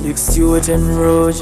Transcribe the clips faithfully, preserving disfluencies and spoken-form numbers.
Big Stewart and Roach.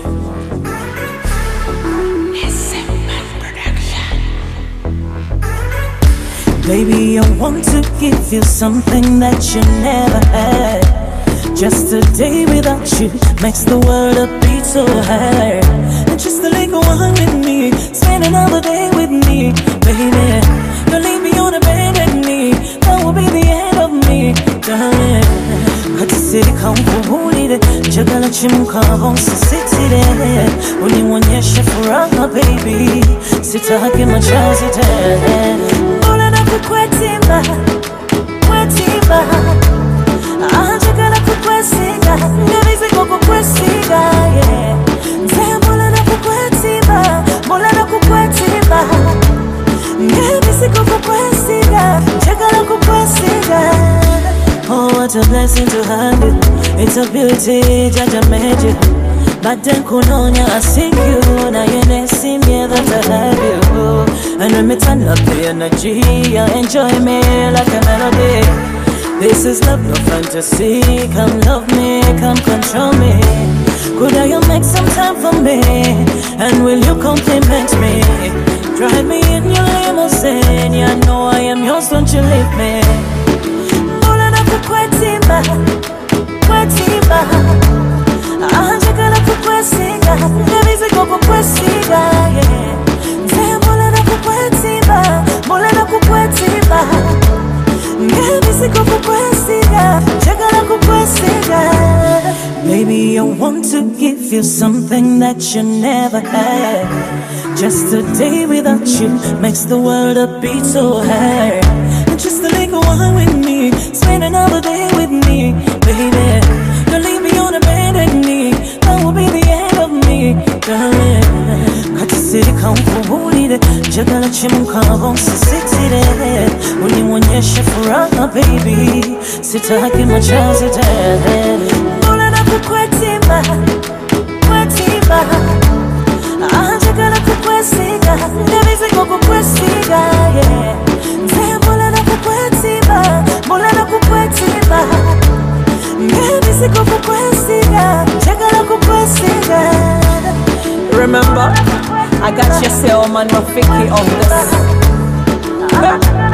Baby, I want to give you something that you never had. Just a day without you makes the world a beat so hard. And just a little one with me, spend another day with me, baby. Don't leave me on abandoned knee, that will be the end of me, darling. Katisika mkuhulile, njagala chimuka sisitile. Unionyeshe furaha baby, sitaki machozi tena. Mbona nakukwetima, kwetima, njagala kukwesiga, nabiziko kukwesiga, yeah. Nze mbona nakukwetima, mbona nakukwetima, nabiziko kukwesiga, njagala kukwesiga. Oh, what a blessing to have you. It's a beauty, Jaja made you. But then kunonya, I sing you. Now you never see me that I have you. And when me turn up the energy, you enjoy me like a melody. This is love, no fantasy. Come love me, come control me. Could you make some time for me? And will you compliment me? Drive me in your limousine. You know I am yours, don't you leave me. Kwetima, kwetima, njagala kukwesiga, nabiziko kukwesiga, yeah. Nze mbona nakukwetima, mbona nakukwetima, nabiziko kukwesiga, njagala kukwesiga. Baby, I want to give you something that you never had. Just a day without you makes the world a beat so hard. And just a little one with me, spend another day with me, baby. Don't leave me on abandoned knee, that will be the end of me, darling. Katisika mkuhulile, njagala chimuka sisitile. Unionyeshe furaha baby, sitaki machozi tena. Mbona nakukwetima, kwetima, njagala kukwesiga, nabiziko kukwesiga, yeah. Nze mbona nakukwetima, mbona nakukwetima, nabiziko kukwesiga, njagala kukwesiga. Remember, I got your Selman Rafiki on this.